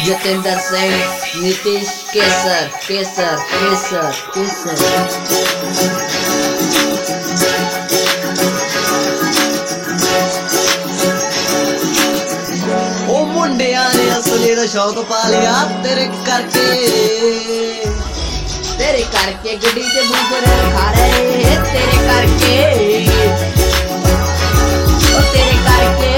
जतेंद्र सिंह, नीतीश केसर केसर केसर केसर। ओ मुंडिया ने असली दा शौक पा लिया तेरे करके गड्डी च बूफर खा रहे तेरे करके ओ तेरे करके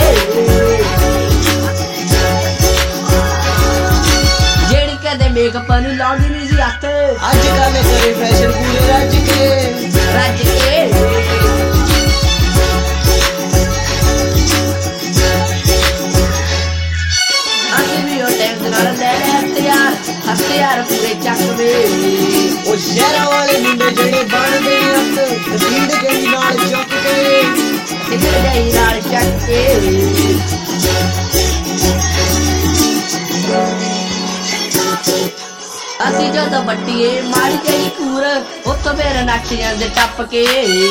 जेड़ी कदे मेकअप नूं लाउंदी नहीं सी हत्थ अजकल करे फैशन पूरे रज के हथियार पूरे चक में ओ शहर वाले मुंडे जेड़े बनदे हत्थ तसीद गई नाल चुक के चक के असी जदों बट्टीए मारी जाई कूर उत्थों फिर नੱਠ ਜਾਂਦੇ टप के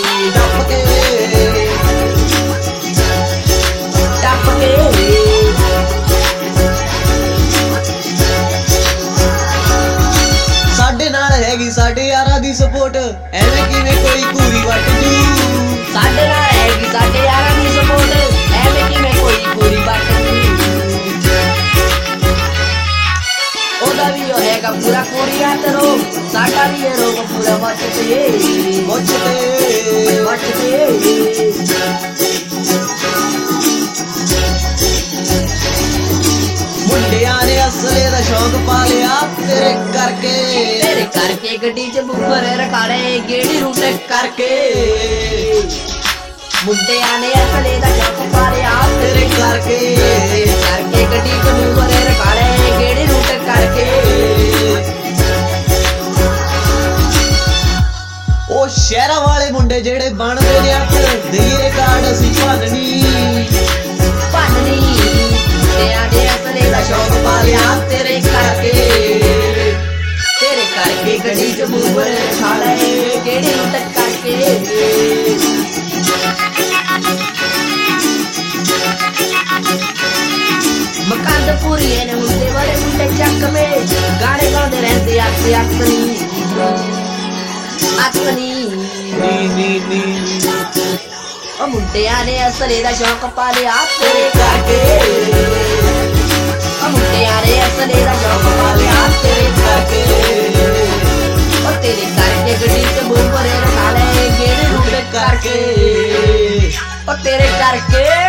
ਸਾਡੇ ਨਾਲ ਹੈਗੀ ਸਾਡੇ ਯਾਰਾਂ ਦੀ ਸਪੋਰਟ ਐਵੇਂ ਕਿਵੇਂ ਕੋਈ ਪੂਰੀ ਵੱਟ ਜੂ ਸਾਡੇ ਨਾਲ ਹੈਗੀ ਸਾਡੇ ਯਾਰਾਂ ਦੀ ਸਪੋਰਟ ਐਵੇਂ ਕਿਵੇਂ ਕੋਈ ਪੂਰੀ ਵੱਟ ਜੂ ਉਹਦਾ ਵੀ ਉਹ ਹੈਗਾ ਪੂਰਾ ਕੋਰੀਆ ਤਰੋ ਸਾਡਾ ਵੀ ਇਹ ਰੋਗ ਪੂਰਾ ਮੱਚਦੇ ਮੁੰਡਿਆਂ ਨੇ ਅਸਲੇ ਦਾ ਸ਼ੌਕ ਪਾ ਲਿਆ ਤੇਰੇ ਕਰਕੇ ਗੱਡੀ ਚ ਬੂਫਰ ਰਖਾ ਲਏ ਗੇੜੀ ਰੂਟ ਕਰਕੇ ਮੁੰਡਿਆਂ ਨੇ ਅਸਲੇ ਦਾ ਸ਼ੌਕ ਪਾ ਲਿਆ ਤੇਰੇ ਕਰਕੇ ਗੱਡੀ ਚ ਬੂਫਰ ਰਖਾ ਲਏ ਗੇੜੀ ਰੂਟ ਕਰਕੇ ਉਹ ਸ਼ਹਿਰਾਂ ਵਾਲੇ ਮੁੰਡੇ ਜਿਹੜੇ ਬਣਦੇ ਨੇ ਅੱਖ ਦੇਈਏ ਰਿਕਾਰਡ ਅਸੀਂ ਭੰਨਣੀ ਮੁੰਡਿਆਂ ਦੇ ਅਸਲੇ ਦਾ ਸ਼ੌਕ ਪਾ ਲਿਆ ਤੇਰੇ ਕਰਕੇ ਗੱਡੀ ਚ ਬੂਫਰ ਰਖਾ ਲਏ ਗੇੜੀ ਰੂਟ ਕਰਕੇ मकानपुरी ने मुंडे बड़े मुंडे चक में गाने गाते रहते अपनी मुंडिया ने असले दा शौक पा लिया तेरे करके मुंडिया ने असले दा शौक पा लिया तेरे करके गड्डी च बूफर रखा ले गेड़ी रूट करके तेरे करके